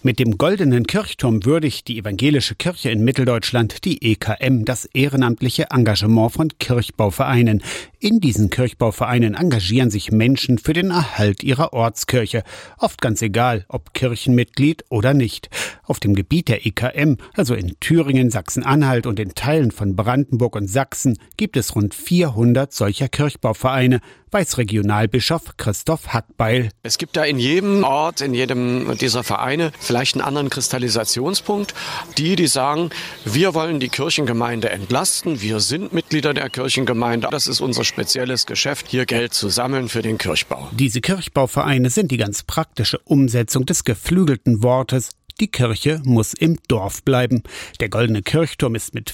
Mit dem Goldenen Kirchturm würdigt die Evangelische Kirche in Mitteldeutschland, die EKM, das ehrenamtliche Engagement von Kirchbauvereinen. In diesen Kirchbauvereinen engagieren sich Menschen für den Erhalt ihrer Ortskirche. Oft ganz egal, ob Kirchenmitglied oder nicht. Auf dem Gebiet der EKM, also in Thüringen, Sachsen-Anhalt und in Teilen von Brandenburg und Sachsen, gibt es rund 400 solcher Kirchbauvereine, weiß Regionalbischof Christoph Hackbeil. Es gibt da in jedem Ort, in jedem dieser Vereine vielleicht einen anderen Kristallisationspunkt. Die sagen, wir wollen die Kirchengemeinde entlasten, wir sind Mitglieder der Kirchengemeinde. Das ist unser spezielles Geschäft, hier Geld zu sammeln für den Kirchbau. Diese Kirchbauvereine sind die ganz praktische Umsetzung des geflügelten Wortes: Die Kirche muss im Dorf bleiben. Der Goldene Kirchturm ist mit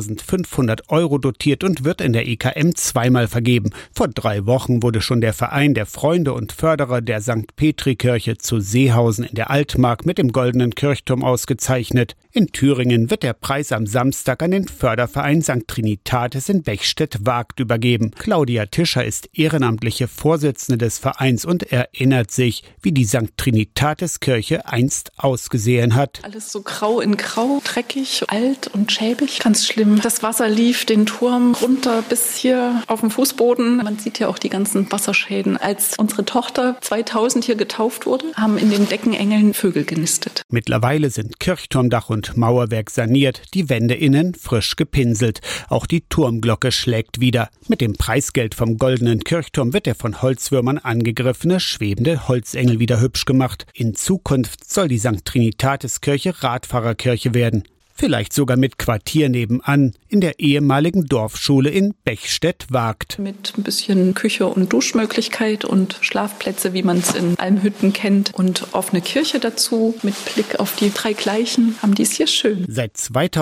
4.500 € dotiert und wird in der EKM zweimal vergeben. Vor 3 Wochen wurde schon der Verein der Freunde und Förderer der St. Petri-Kirche zu Seehausen in der Altmark mit dem Goldenen Kirchturm ausgezeichnet. In Thüringen wird der Preis am Samstag an den Förderverein St. Trinitatis in Bechstedt-Wagt übergeben. Claudia Tischer ist ehrenamtliche Vorsitzende des Vereins und erinnert sich, wie die St. Trinitatis-Kirche einst ausgesehen hat. Alles so grau in grau, dreckig, alt und schäbig. Ganz schlimm. Das Wasser lief den Turm runter bis hier auf den Fußboden. Man sieht ja auch die ganzen Wasserschäden. Als unsere Tochter 2000 hier getauft wurde, haben in den Deckenengeln Vögel genistet. Mittlerweile sind Kirchturmdach und Mauerwerk saniert, die Wände innen frisch gepinselt. Auch die Turmglocke schlägt wieder. Mit dem Preisgeld vom Goldenen Kirchturm wird der von Holzwürmern angegriffene schwebende Holzengel wieder hübsch gemacht. In Zukunft soll die St. Trinitatis-Kirche Radfahrerkirche werden. Vielleicht sogar mit Quartier nebenan, in der ehemaligen Dorfschule in Bechstedt-Wagt. Mit ein bisschen Küche und Duschmöglichkeit und Schlafplätze, wie man es in Almhütten kennt. Und offene Kirche dazu, mit Blick auf die 3 Gleichen, haben die es hier schön. Seit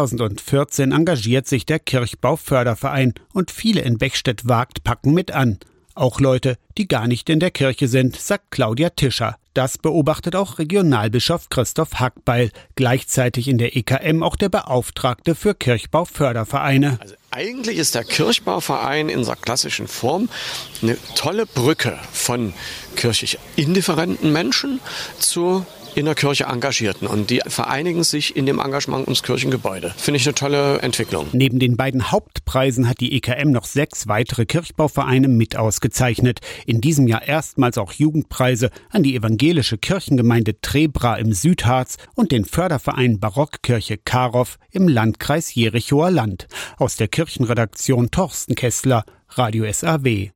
2014 engagiert sich der Kirchbauförderverein und viele in Bechstedt-Wagt packen mit an. Auch Leute, die gar nicht in der Kirche sind, sagt Claudia Tischer. Das beobachtet auch Regionalbischof Christoph Hackbeil, gleichzeitig in der EKM auch der Beauftragte für Kirchbaufördervereine. Also eigentlich ist der Kirchbauverein in seiner klassischen Form eine tolle Brücke von kirchlich indifferenten Menschen zu in der Kirche Engagierten, und die vereinigen sich in dem Engagement ums Kirchengebäude. Finde ich eine tolle Entwicklung. Neben den beiden Hauptpreisen hat die EKM noch 6 weitere Kirchbauvereine mit ausgezeichnet. In diesem Jahr erstmals auch Jugendpreise an die evangelische Kirchengemeinde Trebra im Südharz und den Förderverein Barockkirche Karow im Landkreis Jerichower Land. Aus der Kirchenredaktion Torsten Kessler, Radio SAW.